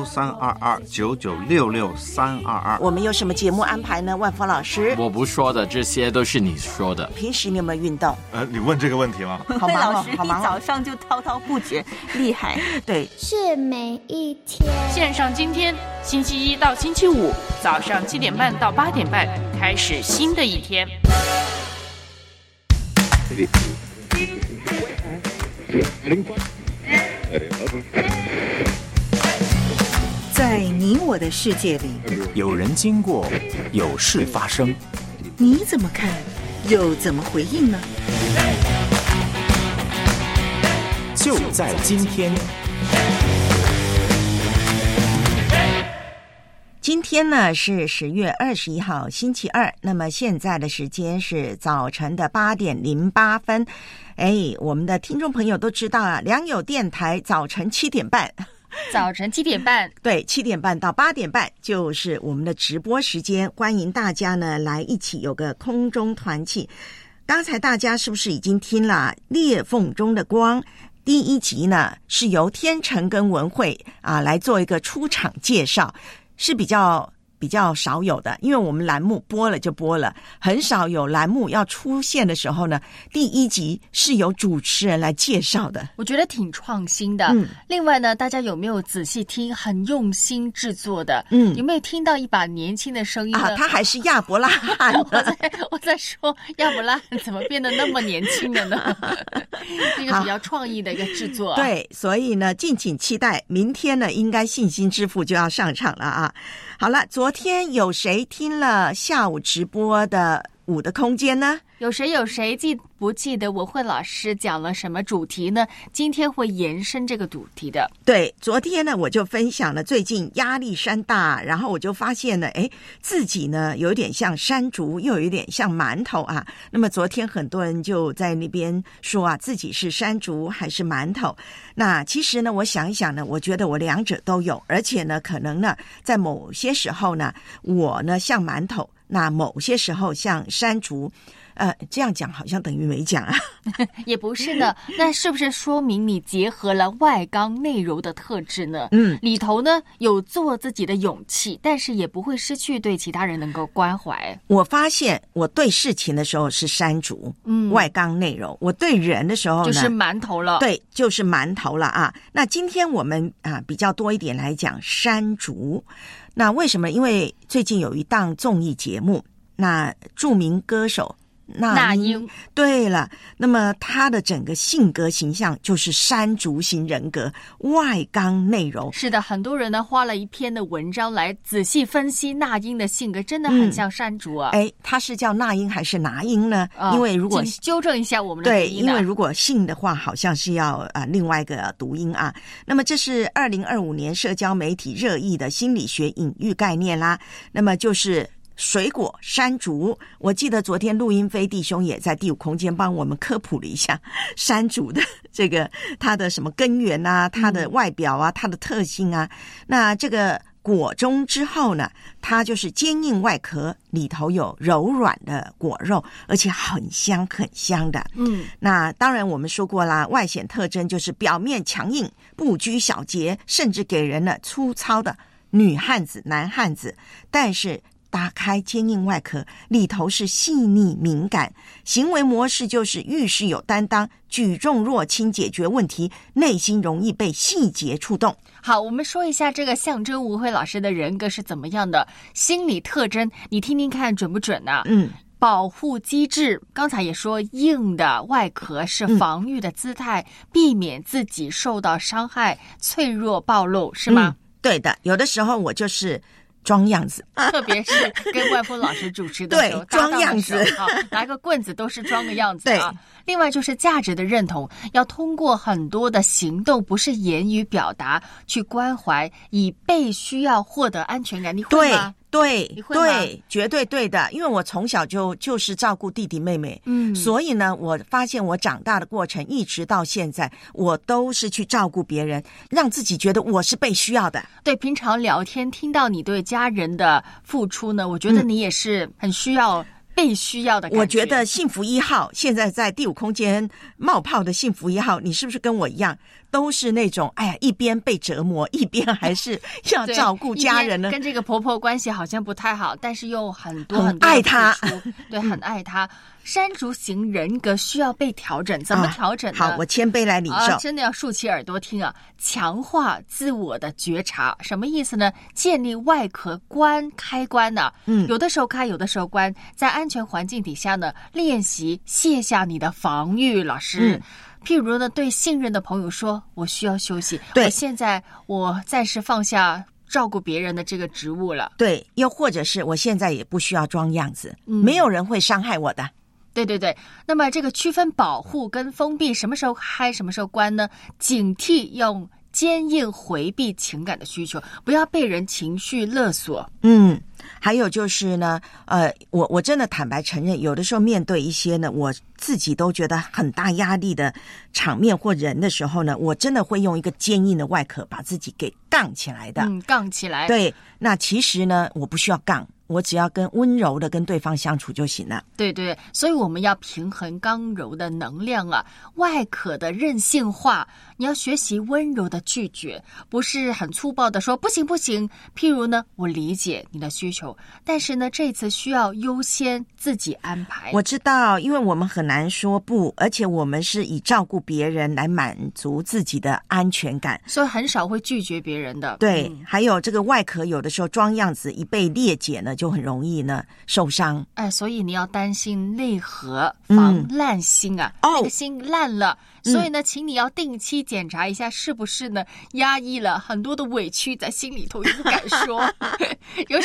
？1322996322。 我们有什么节目安排呢？万峰老师， 我不说的，这些都是你说的。 平时你有没有运动？ 你问这个问题吗？ 好忙哦， 好忙哦，一早上就滔滔不绝，厉害。 对， 是每一天。 线上今天，星期一到星期五早上7点半到8点半，开始新的一天。 在你我的世界里， 有人经过，有事发生， 你怎么看，又怎么回应呢？ 就在今天。 今天呢是10月21号星期二，那么现在的时间是早晨的8点08分。我们的听众朋友都知道啊，良友电台早晨7点半， 早晨7点半， 对，7点半到8点半就是我们的直播时间，欢迎大家呢来一起有个空中团契。刚才大家是不是已经听了裂缝中的光？第一集呢是由天成跟文慧来做一个出场介绍。是比较少有的，因为我们栏目播了就播了，很少有栏目要出现的时候呢，第一集是由主持人来介绍的， 我觉得挺创新的。另外呢，大家有没有仔细听，很用心制作的？有没有听到一把年轻的声音呢？ 他还是亚伯拉罕我在说亚伯拉罕怎么变得那么年轻了呢？一个比较创意的一个制作。 对，所以呢，敬请期待，明天呢，应该信心之父就要上场了啊。好了，昨天有谁听了下午直播的5的空间呢？ 有谁记不记得文慧老师讲了什么主题呢？今天会延伸这个主题的。 对，昨天呢我就分享了最近压力山大，然后我就发现呢，自己呢有点像山竹，又有一点像馒头啊。那么昨天很多人就在那边说啊，自己是山竹还是馒头。那其实呢，我想一想呢，我觉得我两者都有，而且呢，可能呢，在某些时候呢，我呢像馒头，那某些时候像山竹。这样讲好像等于没讲啊。 也不是的，那是不是说明你结合了外刚内柔的特质呢？里头呢有做自己的勇气，但是也不会失去对其他人能够关怀。 我发现我对事情的时候是山竹，外刚内柔；我对人的时候呢， 就是馒头了。 对，就是馒头了啊。那今天我们比较多一点来讲山竹。那为什么？因为最近有一档综艺节目，那著名歌手那英，对了，那么他的整个性格形象就是山竹型人格，外刚内柔。 是的，很多人呢花了一篇的文章来仔细分析那英的性格，真的很像山竹啊。 他是叫那英还是拿英呢？因为如果请纠正一下我们的对，因为如果姓的话，好像是要另外一个读音啊。那么这是2025年社交媒体热议的心理学隐喻概念啦。那么就是水果山竹，我记得昨天陆英飞弟兄也在第五空间帮我们科普了一下山竹的这个它的什么根源啊，它的外表啊，它的特性啊。那这个果中之后呢，它就是坚硬外壳，里头有柔软的果肉，而且很香很香的。那当然我们说过啦，外显特征就是表面强硬，不拘小节，甚至给人了粗糙的女汉子男汉子，但是打开坚硬外壳，里头是细腻敏感，行为模式就是遇事有担当，举重若轻，解决问题，内心容易被细节触动。 好，我们说一下这个象征吴慧老师的人格是怎么样的心理特征，你听听看准不准啊？保护机制，刚才也说硬的外壳是防御的姿态，避免自己受到伤害，脆弱暴露，是吗？ 对的，有的时候我就是装样子， 特别是跟万峰老师主持的时候， 对，装样子拿个棍子都是装个样子啊。另外就是价值的认同，要通过很多的行动，不是言语表达，去关怀，以被需要获得安全感。你会吗？ 对，绝对对的。因为我从小就是照顾弟弟妹妹，所以呢，我发现我长大的过程一直到现在，我都是去照顾别人，让自己觉得我是被需要的。 对，平常聊天听到你对家人的付出呢，我觉得你也是很需要被需要的感觉。 我觉得幸福一号现在在第五空间冒泡的幸福一号，你是不是跟我一样，都是那种一边被折磨，一边还是要照顾家人呢？ 跟这个婆婆关系好像不太好，但是又很多爱她， 对，很爱她。山竹型人格需要被调整，怎么调整呢？ 好，我谦卑来领受。 真的要竖起耳朵听啊！强化自我的觉察，什么意思呢？建立外壳开关呢？有的时候开，有的时候关，在安全环境底下呢，练习卸下你的防御。老师，譬如呢，对信任的朋友说：“我需要休息，我暂时放下照顾别人的这个职务了。” 对，又或者是我现在也不需要装样子，没有人会伤害我的。 对，那么这个区分保护跟封闭，什么时候开什么时候关呢？警惕用坚硬回避情感的需求，不要被人情绪勒索。 还有就是呢，我真的坦白承认，有的时候面对一些呢，我自己都觉得很大压力的场面或人的时候呢，我真的会用一个坚硬的外壳把自己给杠起来的。 杠起来。 对，那其实呢，我不需要杠，我只要跟温柔的跟对方相处就行了。 对，所以我们要平衡刚柔的能量啊，外壳的韧性化，你要学习温柔的拒绝，不是很粗暴的说不行。譬如呢，我理解你的需求，但是呢，这次需要优先自己安排。 我知道，因为我们很难说不，而且我们是以照顾别人来满足自己的安全感， 所以很少会拒绝别人的。 对，还有这个外壳有的时候装样子一被裂解呢，就很容易呢受伤。 所以你要担心内核，防烂心啊，那个心烂了。所以呢，请你要定期检查一下，是不是呢压抑了很多的委屈在心里头，又不敢说。有什么办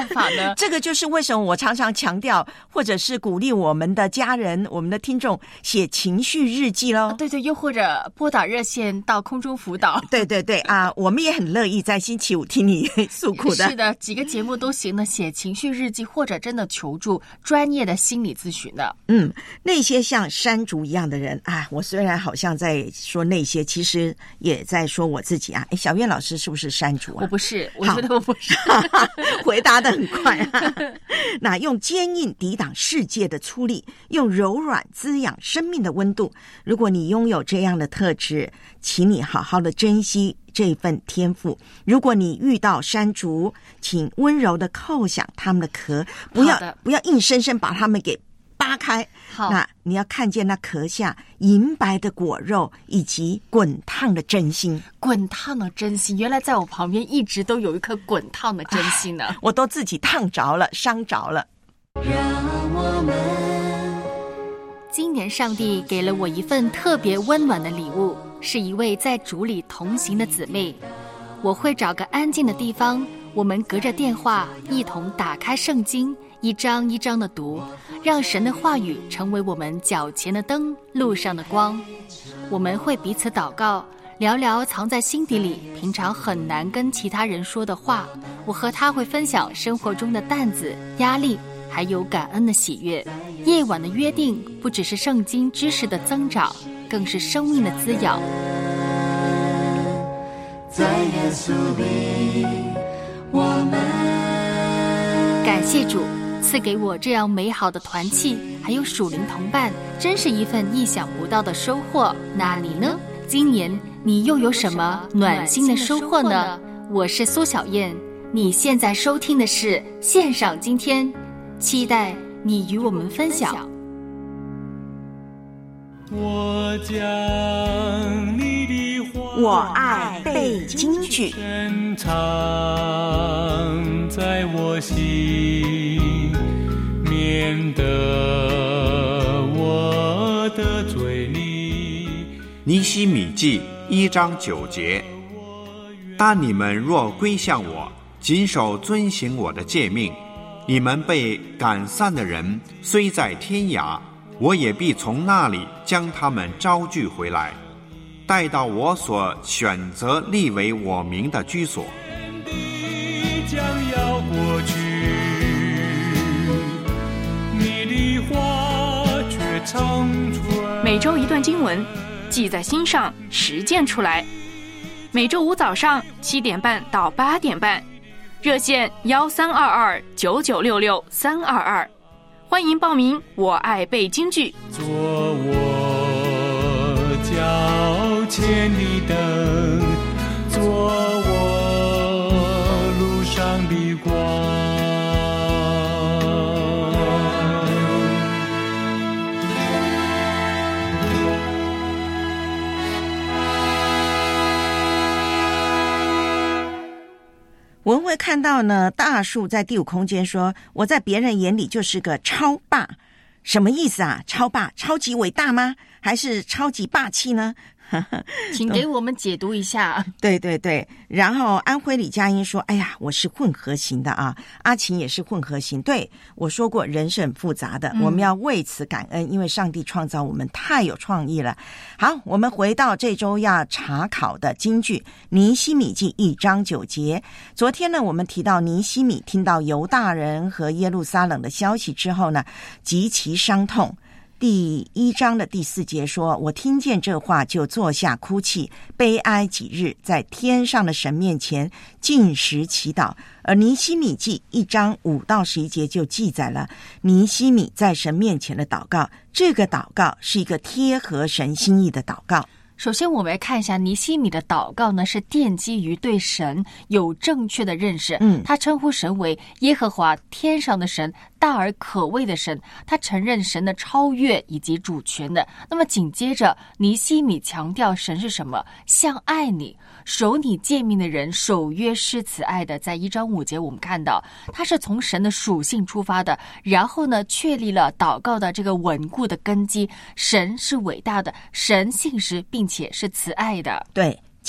法呢？ 这个就是为什么我常常强调，或者是鼓励我们的家人、我们的听众写情绪日记咯。 对对，又或者拨打热线到空中辅导。 对对对啊，我们也很乐意在星期五听你诉苦的。 是的，几个节目都行的，写情绪日记，或者真的求助专业的心理咨询的。 那些像山竹一样的人啊，我虽然好像在说那些，其实也在说我自己啊。小燕老师是不是山竹啊？ 我不是，我觉得我不是。 回答得很快啊。那用坚硬抵挡世界的粗粝，用柔软滋养生命的温度。如果你拥有这样的特质，请你好好的珍惜这份天赋。如果你遇到山竹，请温柔的叩响它们的壳，不要硬生生把它们给扒开。 好， 那你要看见那壳下银白的果肉以及滚烫的真心。 滚烫的真心，原来在我旁边一直都有一颗滚烫的真心呢。 我都自己烫着了，伤着了。 今年上帝给了我一份特别温暖的礼物，是一位在主里同行的姊妹。我会找个安静的地方，我们隔着电话一同打开圣经，一章一章的读，让神的话语成为我们脚前的灯，路上的光。我们会彼此祷告，聊聊藏在心底里平常很难跟其他人说的话。我和他会分享生活中的担子、压力，还有感恩的喜悦。夜晚的约定不只是圣经知识的增长，更是生命的滋养。 在耶稣里，我们感谢主赐给我这样美好的团契，还有属灵同伴，真是一份意想不到的收获。那你呢？今年你又有什么暖心的收获呢？我是苏小燕，你现在收听的是线上今天，期待你与我们分享。 我将你的话， 我爱背京剧， 深藏在我心，免得我的嘴里。 尼希米记1章9节，但你们若归向我，谨守遵行我的诫命，你们被赶散的人虽在天涯，我也必从那里将他们招聚回来，带到我所选择立为我名的居所。 将要过去，你的话却长存。 每周一段经文，记在心上，实践出来。每周五早上7点半到8点半，热线13229966-322，欢迎报名。我爱背京剧， 做我脚前的灯，做我路上的光。 文慧看到呢，大树在第5空间说，我在别人眼里就是个超霸，什么意思啊？超霸，超级伟大吗？还是超级霸气呢？ 请给我们解读一下。 对对对，然后安徽李佳音说，哎呀，我是混合型的啊。阿琴也是混合型。对，我说过人是很复杂的，我们要为此感恩，因为上帝创造我们太有创意了。好，我们回到这周要查考的京剧尼希米记1章9节。昨天呢，我们提到尼希米听到犹大人和耶路撒冷的消息之后呢，极其伤痛。第1章的第4节说，我听见这话就坐下哭泣，悲哀几日，在天上的神面前禁食祈祷。而尼希米记1章5到11节就记载了尼希米在神面前的祷告，这个祷告是一个贴合神心意的祷告。 首先我们来看一下尼希米的祷告呢，是奠基于对神有正确的认识。他称呼神为耶和华，天上的神，大而可畏的神，他承认神的超越以及主权的。那么紧接着尼希米强调神是什么？像爱你，守你诫命的人，守约施慈爱的。在1章5节我们看到他是从神的属性出发的，然后呢确立了祷告的这个稳固的根基。神是伟大的，神信实并且是慈爱的。 对，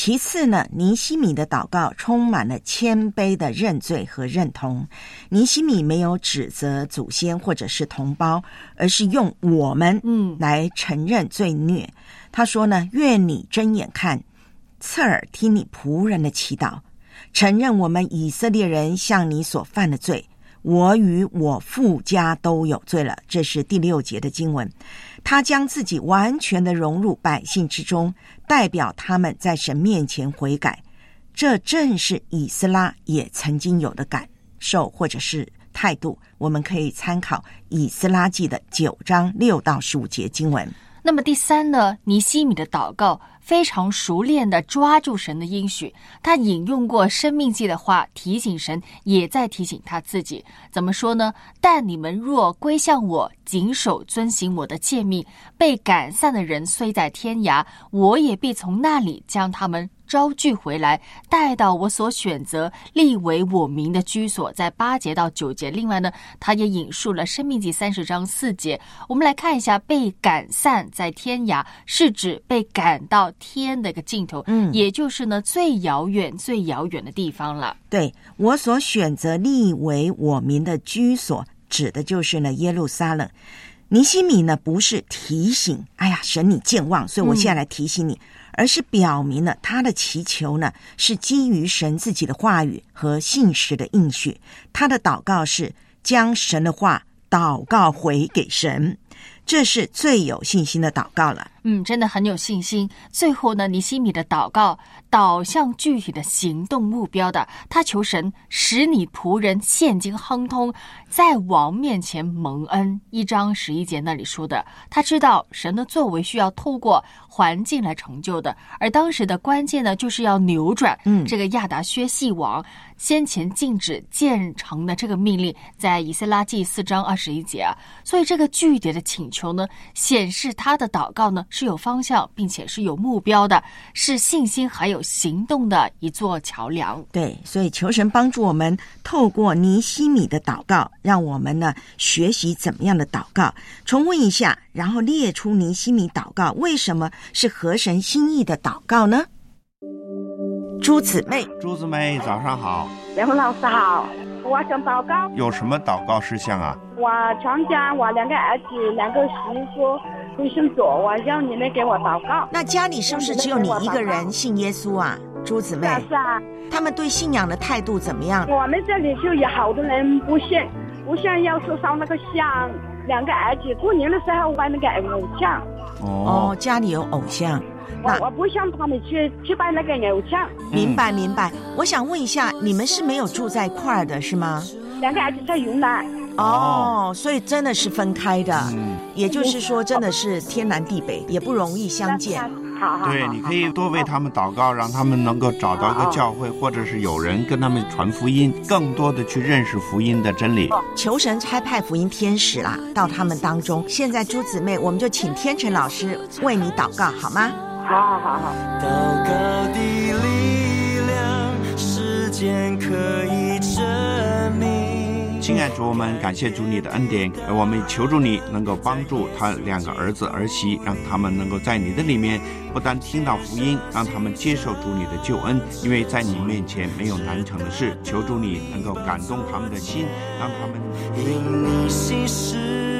其次呢，尼西米的祷告充满了谦卑的认罪和认同。尼西米没有指责祖先或者是同胞，而是用我们来承认罪孽。他说呢，愿你睁眼看，侧耳听你仆人的祈祷，承认我们以色列人向你所犯的罪，我与我父家都有罪了。这是第6节的经文。他将自己完全的融入百姓之中，代表他们在神面前悔改。这正是以斯拉也曾经有的感受或者是态度。我们可以参考以斯拉记的9章6到15节经文。 那么第3呢，尼西米的祷告非常熟练地抓住神的应许，他引用过申命记的话提醒神，也在提醒他自己。怎么说呢？但你们若归向我，谨守遵行我的诫命，被赶散的人虽在天涯，我也必从那里将他们招聚回来，带到我所选择立为我名的居所。在8节到9节。另外呢，他也引述了申命记30章4节。我们来看一下，被赶散在天涯是指被赶到天的一个尽头，也就是呢最遥远的地方了。 对，我所选择立为我民的居所，指的就是呢耶路撒冷。尼西米呢不是提醒，哎呀神你健忘，所以我现在来提醒你，而是表明了他的祈求呢是基于神自己的话语和信实的应许。他的祷告是将神的话祷告回给神，这是最有信心的祷告了。 真的很有信心。最后呢，尼西米的祷告导向具体的行动目标的，他求神使你仆人现今亨通，在王面前蒙恩。1章11节那里说的，他知道神的作为需要透过环境来成就的，而当时的关键呢，就是要扭转这个亚达薛西王先前禁止建城的这个命令，在以斯拉记4章21节啊。所以这个具体的请求呢，显示他的祷告呢是有方向，并且是有目标的，是信心还有行动的一座桥梁。 对，所以求神帮助我们透过尼西米的祷告，让我们呢学习怎么样的祷告，重温一下，然后列出尼西米祷告为什么是合神心意的祷告呢？朱姊妹， 早上好。 梁红老师好，我想祷告。 有什么祷告事项啊？ 我全家，我2个儿子2个媳妇都信主，我要你们给我祷告。 那家里是不是只有你一个人信耶稣啊，朱姊妹？ 是啊。 他们对信仰的态度怎么样？ 我们这里就有好多人不信，要是烧那个香，2个儿子过年的时候拜那个偶像。 哦，家里有偶像。 我不想他们去拜那个偶像。 明白。我想问一下，你们是没有住在一块儿的是吗 ？2个儿子在云南。 所以真的是分开的，也就是说真的是天南地北，也不容易相见。 对，你可以多为他们祷告，让他们能够找到一个教会，或者是有人跟他们传福音，更多的去认识福音的真理。 求神差派福音天使啦，到他们当中。现在朱姊妹，我们就请天成老师为你祷告好吗？ 好。 祷告的力量，时间可以证明。 亲爱主，我们感谢主你的恩典，我们求助你能够帮助他2个儿子儿媳，让他们能够在你的里面不但听到福音，让他们接受主你的救恩，因为在你面前没有难成的事。求主你能够感动他们的心，让他们因你心事，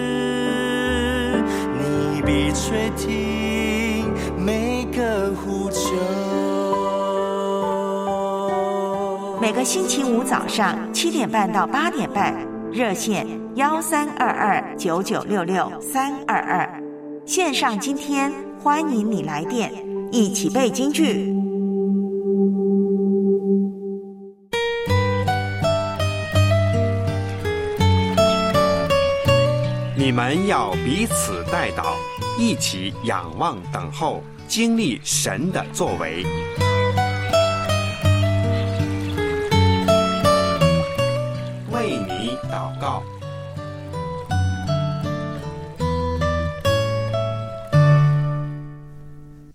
你必垂听每个呼求。 每个星期五早上7点半到8点半，热线13229966-322，线上今天欢迎你来电，一起背金句。 你们要彼此代祷，一起仰望等候，经历神的作为。为你祷告。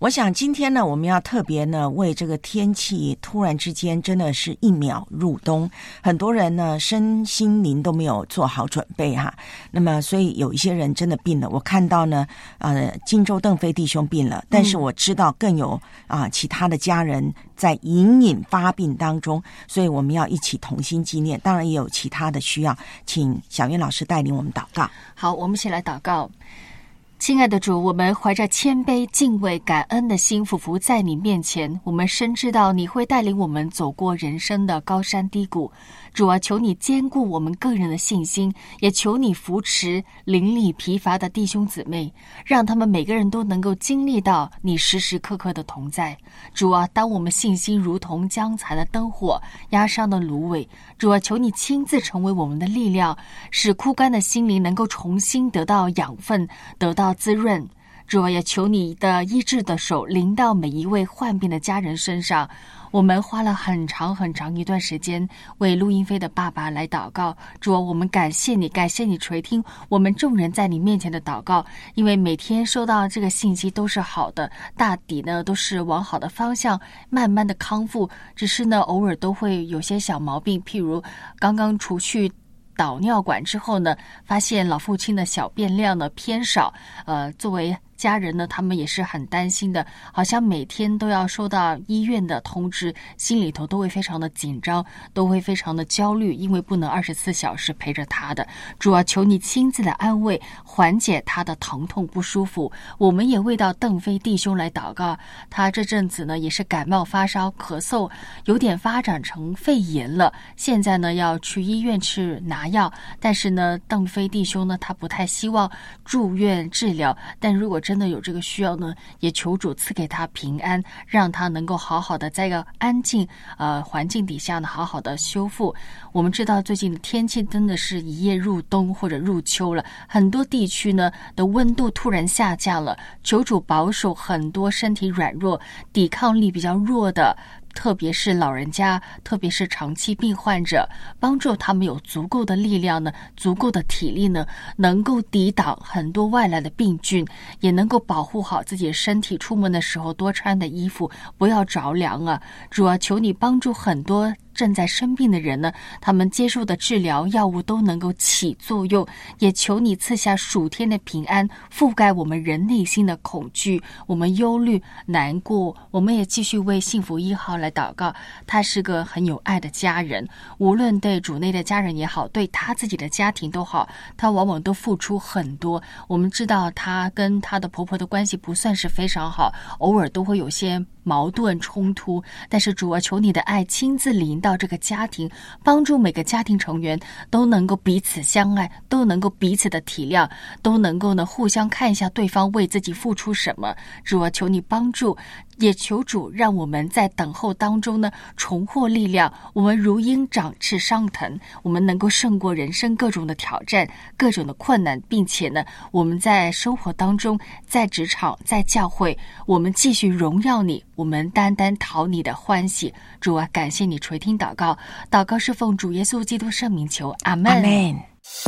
我想今天呢，我们要特别呢为这个天气突然之间真的是一秒入冬，很多人呢身心灵都没有做好准备哈。那么所以有一些人真的病了，我看到呢荆州邓飞弟兄病了，但是我知道更有其他的家人在隐隐发病当中，所以我们要一起同心纪念。当然也有其他的需要，请小燕老师带领我们祷告。 好，我们一起来祷告。亲爱的主，我们怀着谦卑、敬畏、感恩的心俯伏在你面前，我们深知道你会带领我们走过人生的高山低谷。主啊，求你坚固我们个人的信心，也求你扶持灵力疲乏的弟兄姊妹，让他们每个人都能够经历到你时时刻刻的同在。主啊，当我们信心如同将残的灯火，压伤的芦苇，主啊，求你亲自成为我们的力量，使枯干的心灵能够重新得到养分，得到滋润。主啊，也求你的医治的手临到每一位患病的家人身上。我们花了很长一段时间为陆英飞的爸爸来祷告。主啊，我们感谢你垂听我们众人在你面前的祷告，因为每天收到这个信息都是好的，大抵呢都是往好的方向慢慢的康复，只是呢偶尔都会有些小毛病，譬如刚刚除去导尿管之后呢，发现老父亲的小便量呢偏少，作为家人呢，他们也是很担心的，好像每天都要收到医院的通知，心里头都会非常的紧张，都会非常的焦虑，因为不能24小时陪着他的。主啊，求你亲自的安慰，缓解他的疼痛不舒服。我们也为到邓飞弟兄来祷告，他这阵子呢也是感冒发烧咳嗽，有点发展成肺炎了，现在呢要去医院去拿药，但是呢邓飞弟兄呢他不太希望住院治疗，但如果真的有这个需要呢，也求主赐给他平安，让他能够好好的在一个安静环境底下呢好好的修复。我们知道最近的天气真的是一夜入冬或者入秋了，很多地区呢的温度突然下降了，求主保守很多身体软弱、抵抗力比较弱的，特别是老人家，特别是长期病患者，帮助他们有足够的力量呢，足够的体力呢，能够抵挡很多外来的病菌，也能够保护好自己的身体，出门的时候多穿的衣服，不要着凉啊。主啊，求你帮助很多正在生病的人呢，他们接受的治疗药物都能够起作用，也求你赐下属天的平安，覆盖我们人内心的恐惧，我们忧虑难过。我们也继续为幸福1号来祷告，他是个很有爱的家人，无论对主内的家人也好，对他自己的家庭都好，他往往都付出很多。我们知道他跟他的婆婆的关系不算是非常好，偶尔都会有些矛盾冲突，但是主啊，求你的爱亲自临到这个家庭，帮助每个家庭成员都能够彼此相爱，都能够彼此的体谅，都能够呢互相看一下对方为自己付出什么。主啊，求你帮助，也求主让我们在等候当中呢重获力量，我们如鹰展翅上腾，我们能够胜过人生各种的挑战，各种的困难，并且呢我们在生活当中，在职场，在教会，我们继续荣耀你，我们单单讨你的欢喜。主啊，感谢你垂听祷告，祷告是奉主耶稣基督圣名求，阿们。 阿们。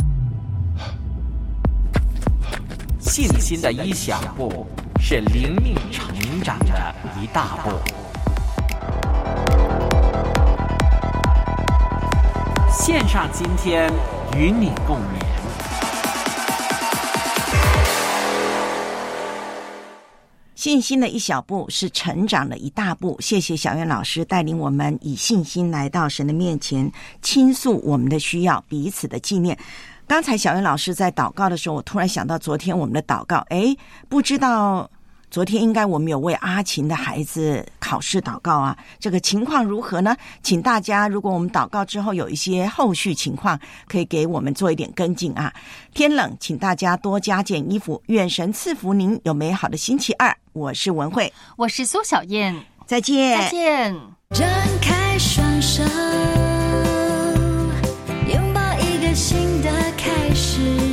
信心的一小步是灵命成长的一大步。线上今天与你共勉。 信心的一小步是成长的一大步。谢谢小燕老师带领我们以信心来到神的面前，倾诉我们的需要，彼此的纪念。刚才小燕老师在祷告的时候，我突然想到昨天我们的祷告，不知道昨天应该我们有为阿琴的孩子考试祷告啊，这个情况如何呢？请大家如果我们祷告之后有一些后续情况，可以给我们做一点跟进啊。天冷，请大家多加件衣服，愿神赐福您有美好的星期二。我是文慧， 我是苏小燕， 再见， 再见。 张开双手，拥抱一个新的开始。